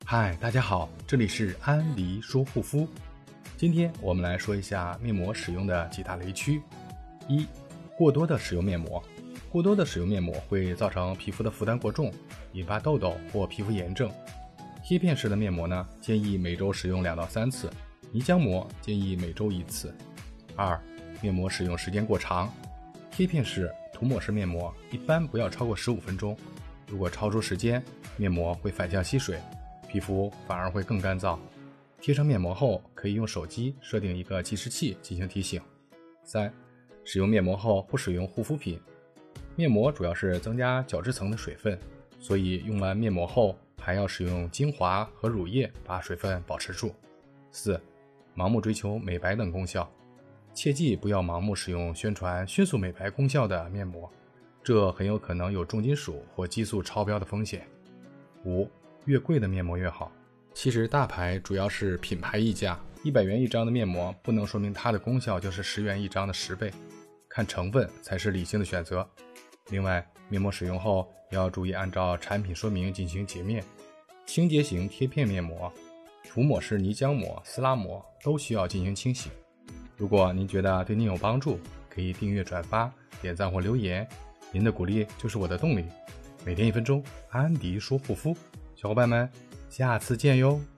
嗨，大家好，这里是安迪说护肤。今天我们来说一下面膜使用的几大雷区。一、过多的使用面膜。过多的使用面膜会造成皮肤的负担过重，引发痘痘或皮肤炎症。贴片式的面膜呢，建议每周使用2到3次，泥浆膜建议每周1次。2、面膜使用时间过长。贴片式、涂抹式面膜一般不要超过15分钟，如果超出时间，面膜会反向吸水，皮肤反而会更干燥。贴上面膜后，可以用手机设定一个计时器进行提醒。3、使用面膜后不使用护肤品。面膜主要是增加角质层的水分，所以用完面膜后还要使用精华和乳液把水分保持住。4、盲目追求美白等功效。切记不要盲目使用宣传迅速美白功效的面膜，这很有可能有重金属或激素超标的风险。5、越贵的面膜越好。其实大牌主要是品牌溢价，100元一张的面膜不能说明它的功效就是10元一张的10倍，看成分才是理性的选择。另外，面膜使用后要注意按照产品说明进行洁面。清洁型贴片面膜、涂抹式泥浆膜、撕拉膜都需要进行清洗。如果您觉得对您有帮助，可以订阅、转发、点赞或留言，您的鼓励就是我的动力。每天1分钟，安迪说护肤，小伙伴们，下次见哟。